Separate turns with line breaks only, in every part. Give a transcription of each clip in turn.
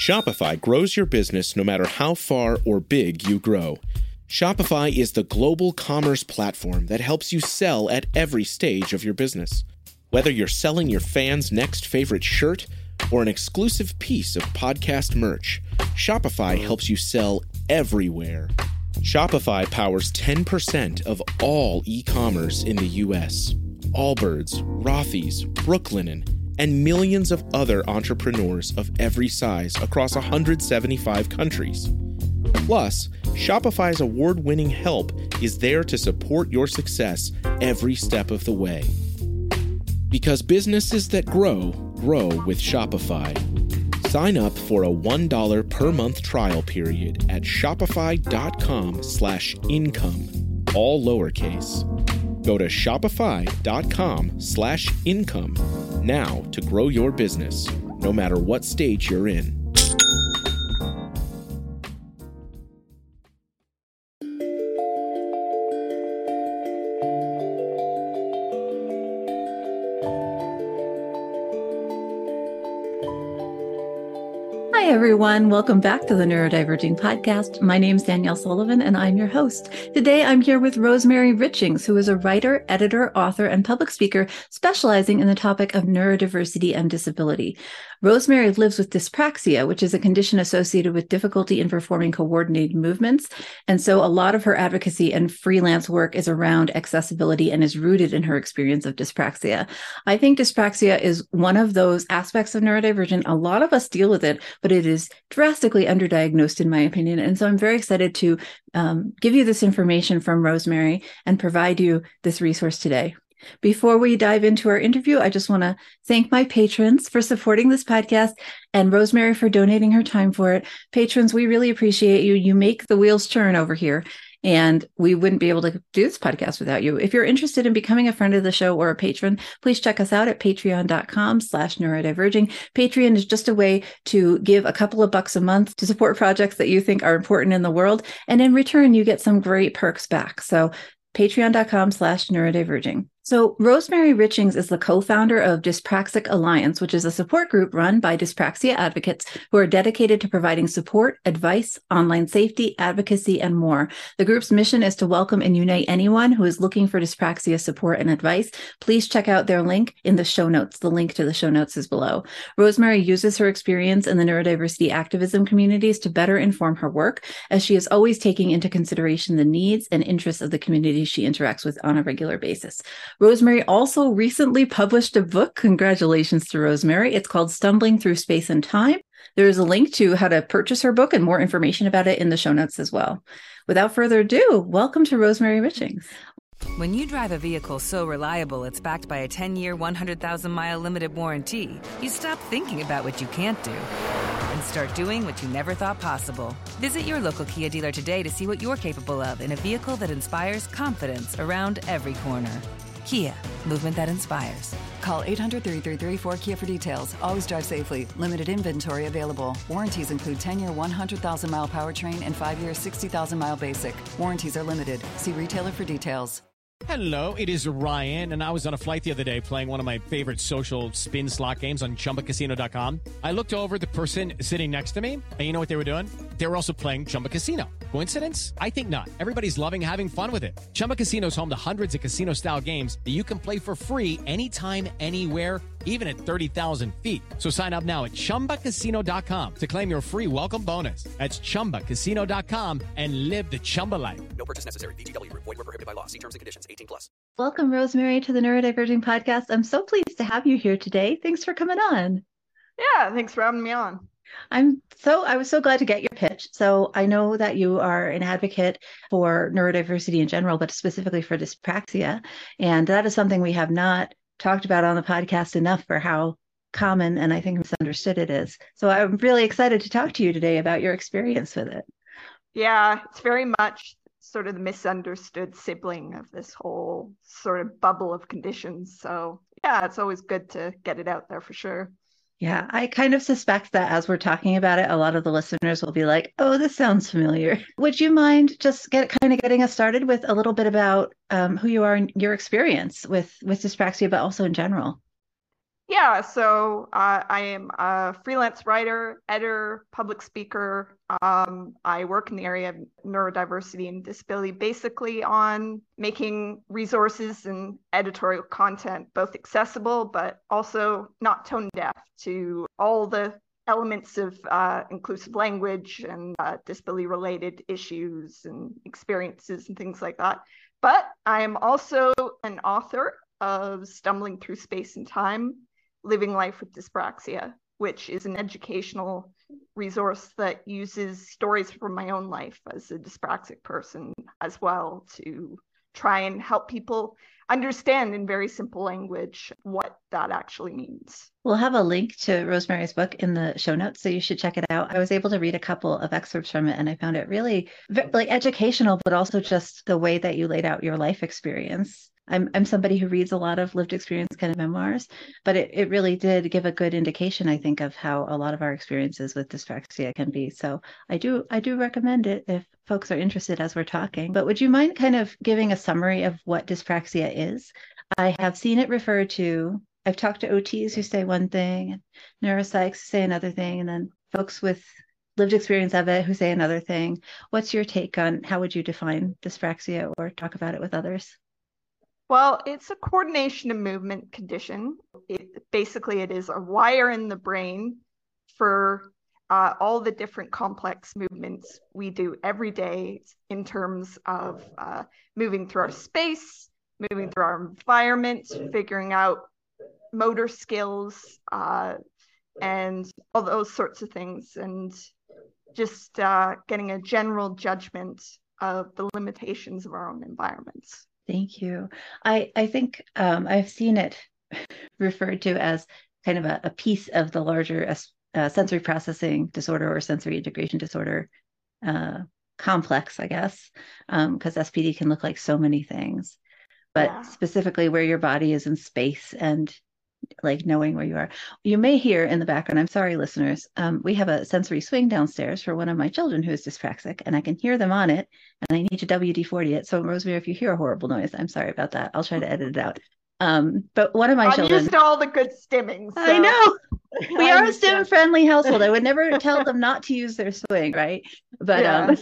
Shopify grows your business no matter how far or big you grow. Shopify is the global commerce platform that helps you sell at every stage of your business. Whether you're selling your fans' next favorite shirt or an exclusive piece of podcast merch, Shopify helps you sell everywhere. Shopify powers 10% of all e-commerce in the U.S. Allbirds, Rothy's, Brooklinen, and millions of other entrepreneurs of every size across 175 countries. Plus, Shopify's award-winning help is there to support your success every step of the way. Because businesses that grow, grow with Shopify. Sign up for a $1 per month trial period at shopify.com/income, all lowercase. Go to shopify.com/income now to grow your business, no matter what stage you're in.
Hi, everyone. Welcome back to the Neurodiverging Podcast. My name is Danielle Sullivan, and I'm your host. Today, I'm here with Rosemary Richings, who is a writer, editor, author, and public speaker specializing in the topic of neurodiversity and disability. Rosemary lives with dyspraxia, which is a condition associated with difficulty in performing coordinated movements. And so a lot of her advocacy and freelance work is around accessibility and is rooted in her experience of dyspraxia. I think dyspraxia is one of those aspects of neurodivergent. A lot of us deal with it, but it is drastically underdiagnosed, in my opinion. And so I'm very excited to give you this information from Rosemary and provide you this resource today. Before we dive into our interview, I just want to thank my patrons for supporting this podcast and Rosemary for donating her time for it. Patrons, we really appreciate you. You make the wheels turn over here, and we wouldn't be able to do this podcast without you. If you're interested in becoming a friend of the show or a patron, please check us out at patreon.com/neurodiverging. Patreon is just a way to give a couple of bucks a month to support projects that you think are important in the world. And in return, you get some great perks back. So patreon.com/neurodiverging. So Rosemary Richings is the co-founder of Dyspraxic Alliance, which is a support group run by dyspraxia advocates who are dedicated to providing support, advice, online safety, advocacy, and more. The group's mission is to welcome and unite anyone who is looking for dyspraxia support and advice. Please check out their link in the show notes. The link to the show notes is below. Rosemary uses her experience in the neurodiversity activism communities to better inform her work, as she is always taking into consideration the needs and interests of the communities she interacts with on a regular basis. Rosemary also recently published a book. Congratulations to Rosemary. It's called Stumbling Through Space and Time. There is a link to how to purchase her book and more information about it in the show notes as well. Without further ado, welcome to Rosemary Richings.
When you drive a vehicle so reliable it's backed by a 10-year, 100,000-mile limited warranty, you stop thinking about what you can't do and start doing what you never thought possible. Visit your local Kia dealer today to see what you're capable of in a vehicle that inspires confidence around every corner. Kia, movement that inspires.
Call 800-333-4KIA for details. Always drive safely. Limited inventory available. Warranties include 10-year 100,000-mile powertrain and 5-year 60,000-mile basic. Warranties are limited. See retailer for details.
Hello, it is Ryan, and I was on a flight the other day playing one of my favorite social spin slot games on ChumbaCasino.com. I looked over at the person sitting next to me, and you know what they were doing? They were also playing Chumba Casino. Coincidence? I think not. Everybody's loving having fun with it. Chumba Casino is home to hundreds of casino-style games that you can play for free anytime, anywhere, even at 30,000 feet. So sign up now at ChumbaCasino.com to claim your free welcome bonus. That's ChumbaCasino.com and live the Chumba life.
No purchase necessary. VGW. Void where prohibited by law. See terms and conditions. 18+.
Welcome, Rosemary, to the Neurodiverging Podcast. I'm so pleased to have you here today. Thanks for coming on.
Yeah, thanks for having me on.
I was so glad to get your pitch. So I know that you are an advocate for neurodiversity in general, but specifically for dyspraxia. And that is something we have not talked about on the podcast enough for how common and I think misunderstood it is. So I'm really excited to talk to you today about your experience with it.
Yeah, it's very much sort of the misunderstood sibling of this whole sort of bubble of conditions. So yeah, it's always good to get it out there for sure.
Yeah, I kind of suspect that as we're talking about it, a lot of the listeners will be like, oh, this sounds familiar. Would you mind just getting us started with a little bit about who you are and your experience with dyspraxia, but also in general?
Yeah, so I am a freelance writer, editor, public speaker. I work in the area of neurodiversity and disability, basically on making resources and editorial content both accessible, but also not tone deaf to all the elements of inclusive language and disability-related issues and experiences and things like that. But I am also an author of Stumbling Through Space and Time, Living Life with Dyspraxia, which is an educational resource that uses stories from my own life as a dyspraxic person as well to try and help people understand in very simple language what that actually means.
We'll have a link to Rosemary's book in the show notes, so you should check it out. I was able to read a couple of excerpts from it, and I found it really like educational, but also just the way that you laid out your life experience. I'm somebody who reads a lot of lived experience kind of memoirs, but it really did give a good indication, I think, of how a lot of our experiences with dyspraxia can be. So I do recommend it if folks are interested as we're talking. But would you mind kind of giving a summary of what dyspraxia is? I have seen it referred to, I've talked to OTs who say one thing, and neuropsychs who say another thing, and then folks with lived experience of it who say another thing. What's your take on how would you define dyspraxia or talk about it with others?
Well, it's a coordination of movement condition. Basically, it is a wire in the brain for all the different complex movements we do every day in terms of moving through our space, moving through our environment, figuring out motor skills, and all those sorts of things, and just getting a general judgment of the limitations of our own environments.
Thank you. I think I've seen it referred to as kind of a piece of the larger sensory processing disorder or sensory integration disorder complex, I guess, because SPD can look like so many things, but specifically where your body is in space and like knowing where you are. You may hear in the background, I'm sorry, listeners, we have a sensory swing downstairs for one of my children who is dyspraxic, and I can hear them on it, and I need to WD-40 it. So Rosemary, if you hear a horrible noise, I'm sorry about that. I'll try to edit it out. But one of my children...
I'm used to all the good stimming. So
I know. We are a stim-friendly household. I would never tell them not to use their swing, right? But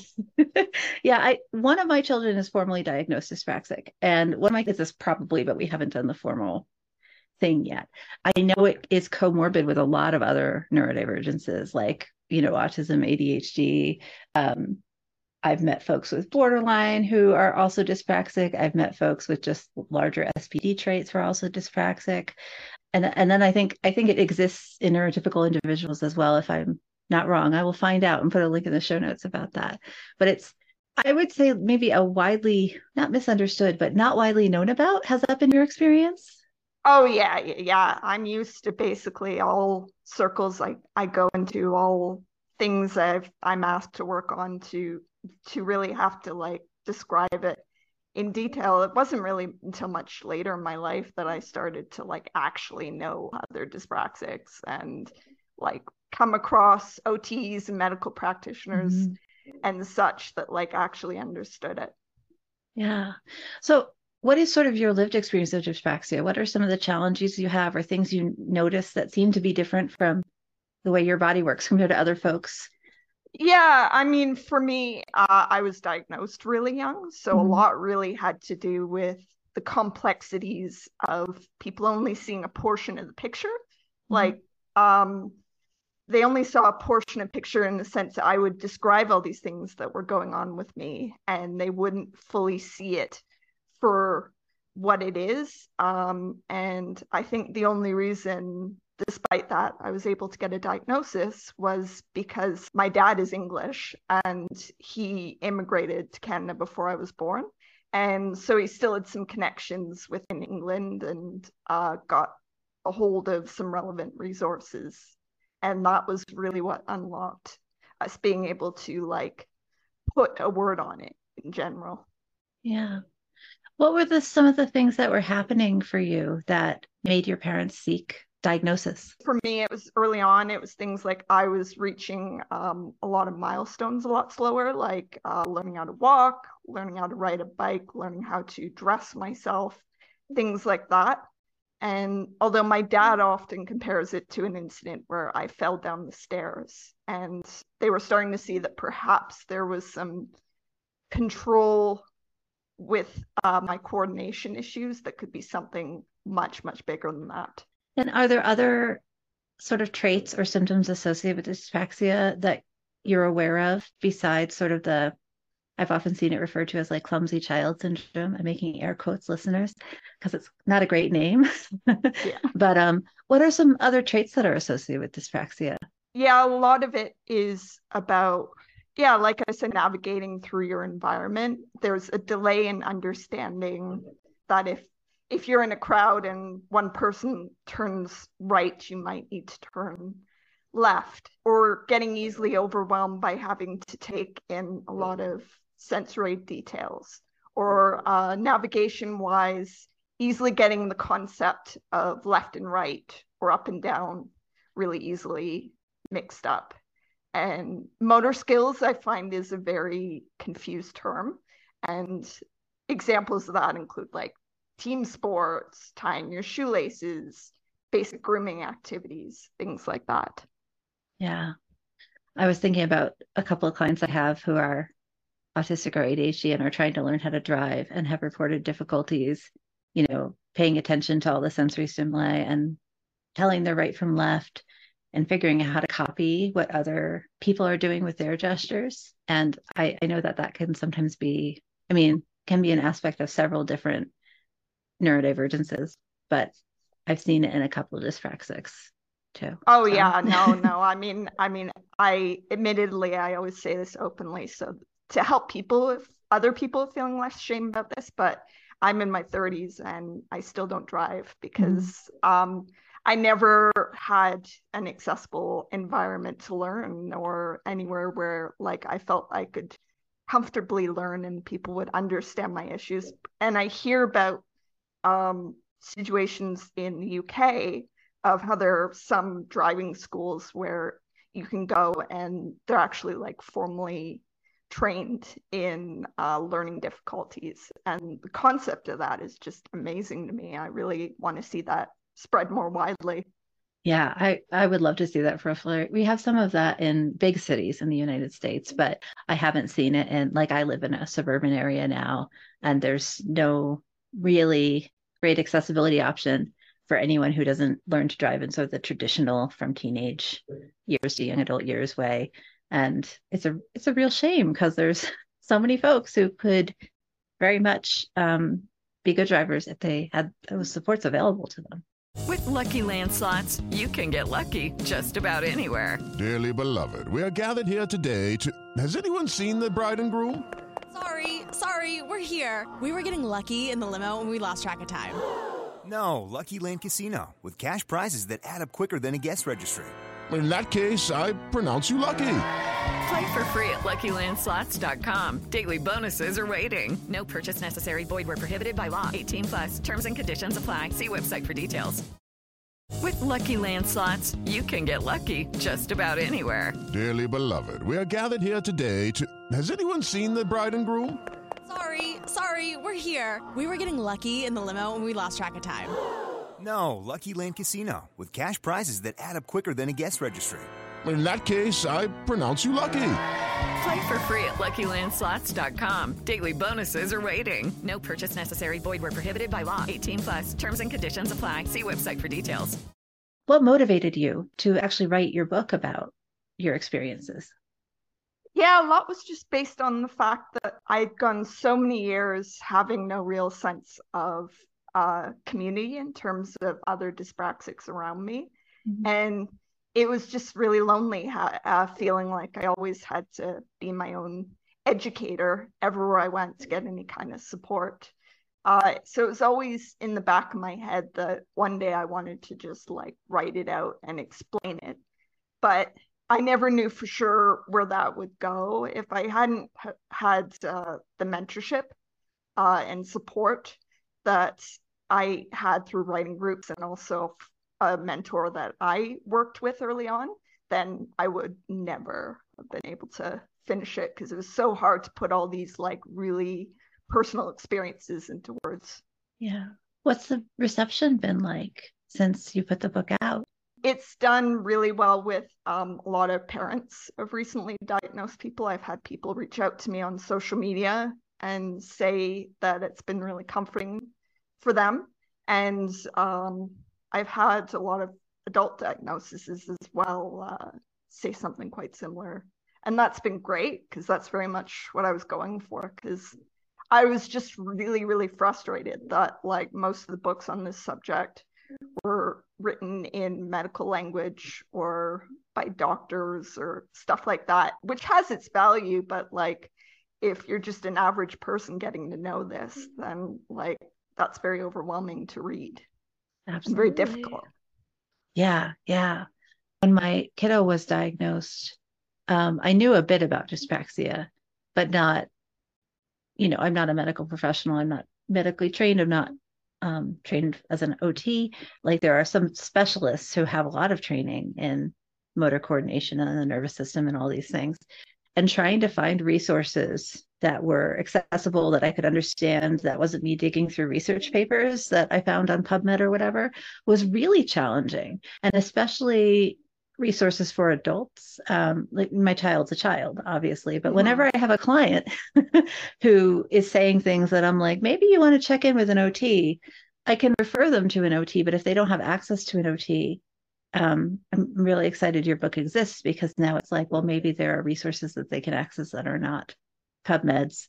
one of my children is formally diagnosed dyspraxic, and one of my kids is probably, but we haven't done the formal thing yet. I know it is comorbid with a lot of other neurodivergences like, autism, ADHD. I've met folks with borderline who are also dyspraxic. I've met folks with just larger SPD traits who are also dyspraxic. And then I think it exists in neurotypical individuals as well. If I'm not wrong, I will find out and put a link in the show notes about that. But I would say maybe a widely, not misunderstood, but not widely known about. Has that been your experience?
Oh, yeah. I'm used to basically all circles I go into, all things I'm asked to work on to really have to describe it in detail. It wasn't really until much later in my life that I started to actually know other dyspraxics and come across OTs and medical practitioners and such that actually understood it.
Yeah. So what is sort of your lived experience of dyspraxia? What are some of the challenges you have or things you notice that seem to be different from the way your body works compared to other folks?
Yeah, I mean, for me, I was diagnosed really young. So a lot really had to do with the complexities of people only seeing a portion of the picture. They only saw a portion of picture in the sense that I would describe all these things that were going on with me, and they wouldn't fully see it for what it is. And I think the only reason, despite that, I was able to get a diagnosis was because my dad is English and he immigrated to Canada before I was born. And so he still had some connections within England and got a hold of some relevant resources. And that was really what unlocked us being able to put a word on it in general.
Yeah. What were some of the things that were happening for you that made your parents seek diagnosis?
For me, it was early on. It was things like I was reaching a lot of milestones a lot slower, learning how to walk, learning how to ride a bike, learning how to dress myself, things like that. And although my dad often compares it to an incident where I fell down the stairs, and they were starting to see that perhaps there was some control with my coordination issues that could be something much, much bigger than that.
And are there other sort of traits or symptoms associated with dyspraxia that you're aware of besides sort of I've often seen it referred to as like clumsy child syndrome. I'm making air quotes, listeners, because it's not a great name.
Yeah.
But what are some other traits that are associated with dyspraxia?
Yeah, a lot of it is about, yeah, like I said, navigating through your environment. There's a delay in understanding that if you're in a crowd and one person turns right, you might need to turn left, or getting easily overwhelmed by having to take in a lot of sensory details, or navigation wise, easily getting the concept of left and right or up and down really easily mixed up. And motor skills, I find, is a very confused term. And examples of that include like team sports, tying your shoelaces, basic grooming activities, things like that.
Yeah. I was thinking about a couple of clients I have who are autistic or ADHD and are trying to learn how to drive and have reported difficulties, paying attention to all the sensory stimuli and telling their right from left and figuring out how to copy what other people are doing with their gestures. And I know that can sometimes be, can be an aspect of several different neurodivergences, but I've seen it in a couple of dyspraxics too.
Oh, so. Yeah, no. I admittedly, I always say this openly, so to help people, if other people feeling less shame about this, but I'm in my 30s and I still don't drive because I never had an accessible environment to learn, or anywhere where like I felt I could comfortably learn and people would understand my issues. And I hear about situations in the UK of how there are some driving schools where you can go and they're actually like formally trained in learning difficulties. And the concept of that is just amazing to me. I really want to see that spread more widely.
Yeah, I would love to see that for a flurry. We have some of that in big cities in the United States, but I haven't seen it in, like, I live in a suburban area now, and there's no really great accessibility option for anyone who doesn't learn to drive in sort of the traditional from teenage years to young adult years way. And it's a real shame because there's so many folks who could very much be good drivers if they had those supports available to them.
With Lucky Land Slots, you can get lucky just about anywhere.
Dearly beloved, we are gathered here today to... Has anyone seen the bride and groom?
Sorry, we're here. We were getting lucky in the limo and we lost track of time.
No, Lucky Land Casino, with cash prizes that add up quicker than a guest registry.
In that case, I pronounce you lucky.
Play for free at LuckyLandSlots.com. Daily bonuses are waiting. No purchase necessary. Void where prohibited by law. 18+. Terms and conditions apply. See website for details. With Lucky Land Slots, you can get lucky just about anywhere.
Dearly beloved, we are gathered here today to... Has anyone seen the bride and groom?
Sorry, we're here. We were getting lucky in the limo and we lost track of time.
No, Lucky Land Casino, with cash prizes that add up quicker than a guest registry.
In that case, I pronounce you lucky.
Play for free at LuckyLandSlots.com. Daily bonuses are waiting. No purchase necessary. Void where prohibited by law. 18+. Terms and conditions apply. See website for details.
What motivated you to actually write your book about your experiences?
Yeah, a lot was just based on the fact that I'd gone so many years having no real sense of community in terms of other dyspraxics around me. Mm-hmm. And it was just really lonely, feeling like I always had to be my own educator everywhere I went to get any kind of support. So it was always in the back of my head that one day I wanted to just like write it out and explain it. But I never knew for sure where that would go if I hadn't had the mentorship and support that I had through writing groups, and also a mentor that I worked with early on. Then I would never have been able to finish it because it was so hard to put all these like really personal experiences into words.
Yeah. What's the reception been like since you put the book out?
It's done really well with a lot of parents of recently diagnosed people. I've had people reach out to me on social media and say that it's been really comforting for them. And I've had a lot of adult diagnoses as well say something quite similar. And that's been great because that's very much what I was going for, because I was just really, really frustrated that like most of the books on this subject were written in medical language or by doctors or stuff like that, which has its value. But like, if you're just an average person getting to know this, then like that's very overwhelming to read.
Absolutely.
Very difficult.
Yeah. When my kiddo was diagnosed, I knew a bit about dyspraxia, but not, I'm not a medical professional. I'm not medically trained. I'm not trained as an OT. Like there are some specialists who have a lot of training in motor coordination and the nervous system and all these things. And trying to find resources that were accessible, that I could understand, that wasn't me digging through research papers that I found on PubMed or whatever, was really challenging. And especially resources for adults. Like my child's a child, obviously, but whenever I have a client who is saying things that I'm like, maybe you want to check in with an OT, I can refer them to an OT. But if they don't have access to an OT, I'm really excited your book exists, because now it's like, well, maybe there are resources that they can access that are not PubMeds,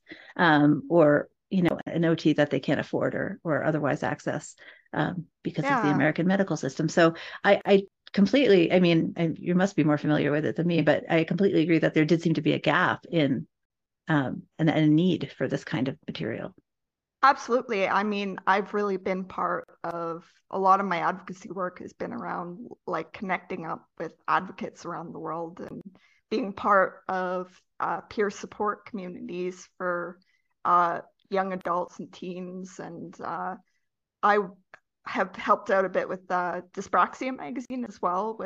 or an OT that they can't afford or otherwise access because of the American medical system. So I completely, you must be more familiar with it than me, but I completely agree that there did seem to be a gap in and a need for this kind of material.
Absolutely. I've really been part of a lot of my advocacy work has been around like connecting up with advocates around the world and being part of peer support communities for young adults and teens. And I have helped out a bit with Dyspraxia magazine as well,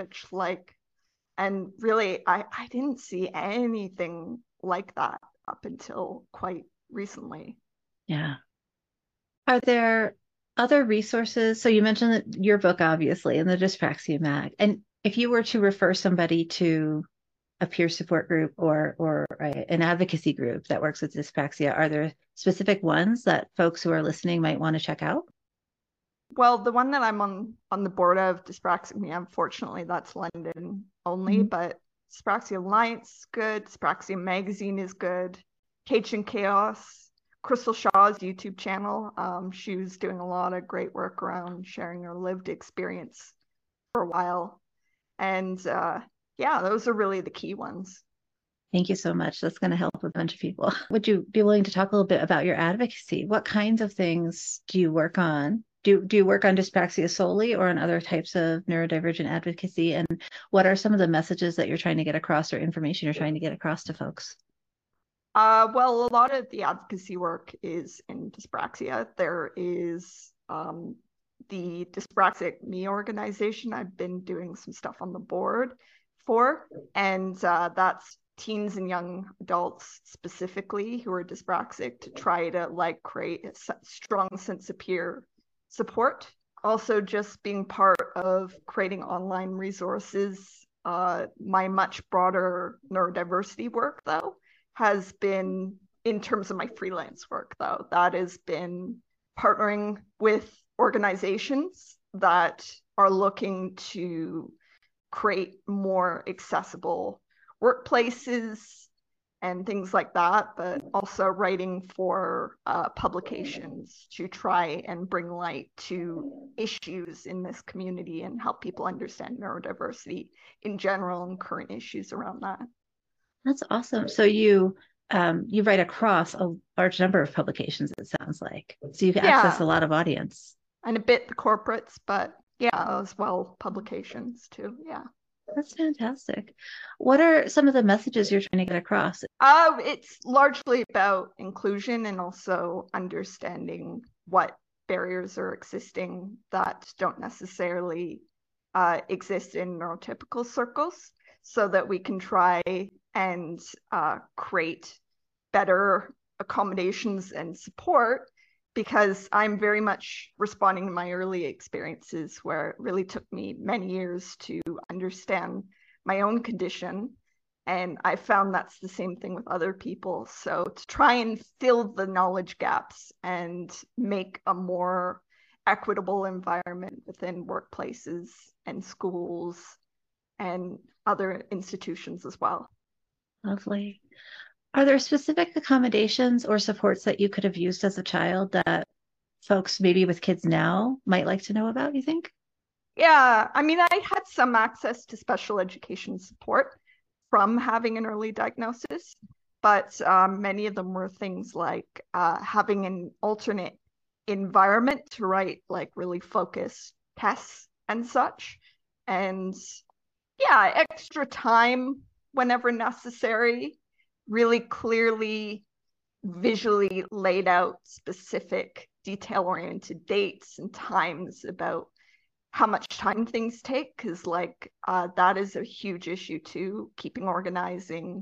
and really I didn't see anything like that up until quite recently.
Yeah. Are there other resources? So you mentioned that your book, obviously, and the Dyspraxia mag. And if you were to refer somebody to a peer support group or an advocacy group that works with dyspraxia, are there specific ones that folks who are listening might want to check out?
Well, the one that I'm on the board of, Dyspraxia, unfortunately, that's London only, but Dyspraxia Alliance is good. Dyspraxia Magazine is good. Cage and Chaos, Crystal Shaw's YouTube channel. She was doing a lot of great work around sharing her lived experience for a while. And those are really the key ones.
Thank you so much. That's going to help a bunch of people. Would you be willing to talk a little bit about your advocacy? What kinds of things do you work on? Do you work on dyspraxia solely or on other types of neurodivergent advocacy? And what are some of the messages that you're trying to get across or information you're trying to get across to folks?
Well, a lot of the advocacy work is in dyspraxia. There is the Dyspraxic Me organization I've been doing some stuff on the board for, and that's teens and young adults specifically who are dyspraxic, to try to create a strong sense of peer support. Also just being part of creating online resources. My much broader neurodiversity work though has been, in terms of my freelance work though, that has been partnering with organizations that are looking to create more accessible workplaces and things like that, but also writing for publications to try and bring light to issues in this community and help people understand neurodiversity in general and current issues around that.
That's awesome. So you write across a large number of publications, it sounds like. So you can access a lot of audience.
And a bit the corporates, but as well publications too. Yeah.
That's fantastic. What are some of the messages you're trying to get across?
It's largely about inclusion and also understanding what barriers are existing that don't necessarily exist in neurotypical circles, so that we can try and create better accommodations and support. because I'm very much responding to my early experiences where it really took me many years to understand my own condition. And I found that's the same thing with other people. So to try and fill the knowledge gaps and make a more equitable environment within workplaces and schools and other institutions as well.
Lovely. Are there specific accommodations or supports that you could have used as a child that folks maybe with kids now might like to know about, you think?
Yeah, I mean, I had some access to special education support from having an early diagnosis, but many of them were things like having an alternate environment to write like really focused tests and such. And yeah, extra time whenever necessary, really clearly visually laid out specific detail-oriented dates and times about how much time things take, because like that is a huge issue too, keeping organized and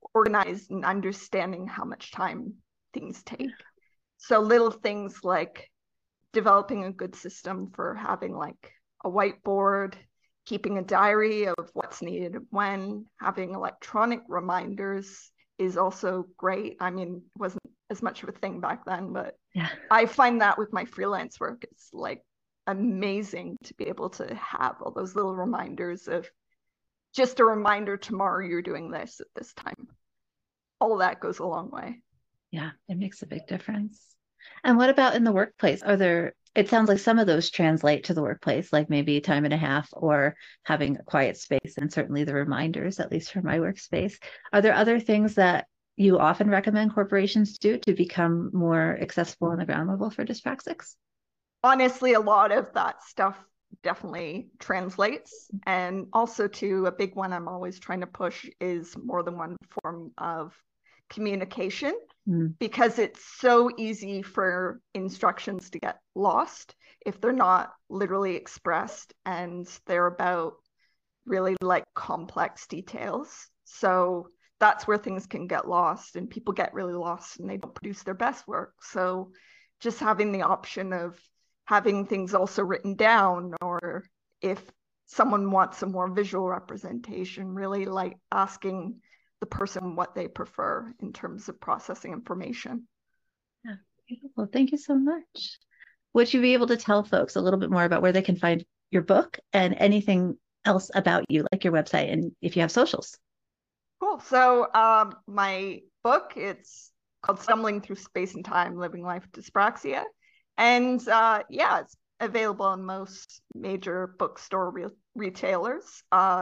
understanding how much time things take. So little things like developing a good system for having like a whiteboard, keeping a diary of what's needed when, having electronic reminders is also great. I mean, it wasn't as much of a thing back then, but yeah. I find that with my freelance work, it's like amazing to be able to have all those little reminders of just a reminder, tomorrow you're doing this at this time. All that goes a long way.
Yeah, it makes a big difference. And what about in the workplace? It sounds like some of those translate to the workplace, like maybe time and a half or having a quiet space, and certainly the reminders, at least for my workspace. Are there other things that you often recommend corporations do to become more accessible on the ground level for dyspraxics?
Honestly, a lot of that stuff definitely translates. And also too, a big one I'm always trying to push is more than one form of communication, because it's so easy for instructions to get lost if they're not literally expressed and they're about really like complex details. So that's where things can get lost, and people get really lost and they don't produce their best work. So just having the option of having things also written down, or if someone wants a more visual representation, really like asking the person what they prefer in terms of processing information.
Yeah, beautiful. Thank you so much. Would you be able to tell folks a little bit more about where they can find your book and anything else about you, like your website, and if you have socials?
Cool. So my book, it's called Stumbling Through Space and Time, Living Life with Dyspraxia. And yeah, it's available in most major bookstore retailers,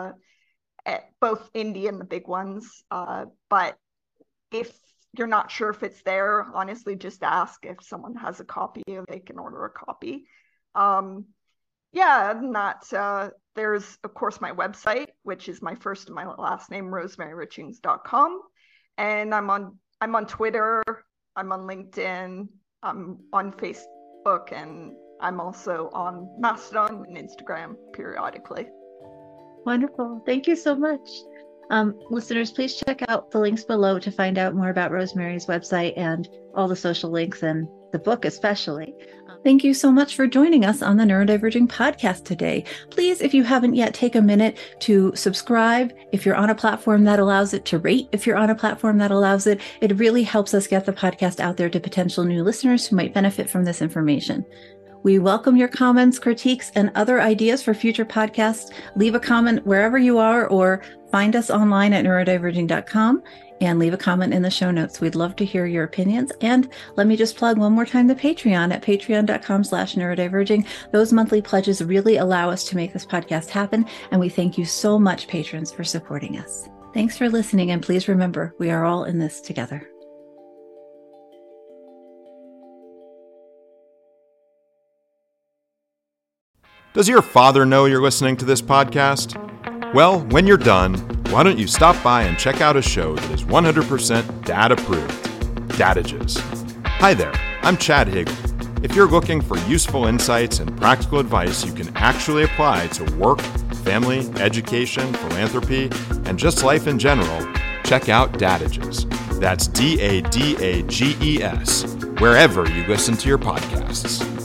both indie and the big ones. But if you're not sure if it's there, honestly, just ask if someone has a copy, if they can order a copy. Yeah, and that there's, of course, my website, which is my first and my last name, rosemaryrichings.com. And I'm on Twitter, I'm on LinkedIn, I'm on Facebook, and I'm also on Mastodon and Instagram periodically.
Wonderful. Thank you so much. Listeners, please check out the links below to find out more about Rosemary's website and all the social links and the book especially. Thank you so much for joining us on the Neurodiverging podcast today. Please, if you haven't yet, take a minute to subscribe if you're on a platform that allows it, to rate if you're on a platform that allows it. It really helps us get the podcast out there to potential new listeners who might benefit from this information. We welcome your comments, critiques, and other ideas for future podcasts. Leave a comment wherever you are, or find us online at neurodiverging.com and leave a comment in the show notes. We'd love to hear your opinions. And let me just plug one more time the Patreon at patreon.com/neurodiverging. Those monthly pledges really allow us to make this podcast happen. And we thank you so much, patrons, for supporting us. Thanks for listening. And please remember, we are all in this together.
Does your father know you're listening to this podcast? Well, when you're done, why don't you stop by and check out a show that is 100% dad-approved, Dadages. Hi there, I'm Chad Hagel. If you're looking for useful insights and practical advice you can actually apply to work, family, education, philanthropy, and just life in general, check out Dadages. That's DADAGES, wherever you listen to your podcasts.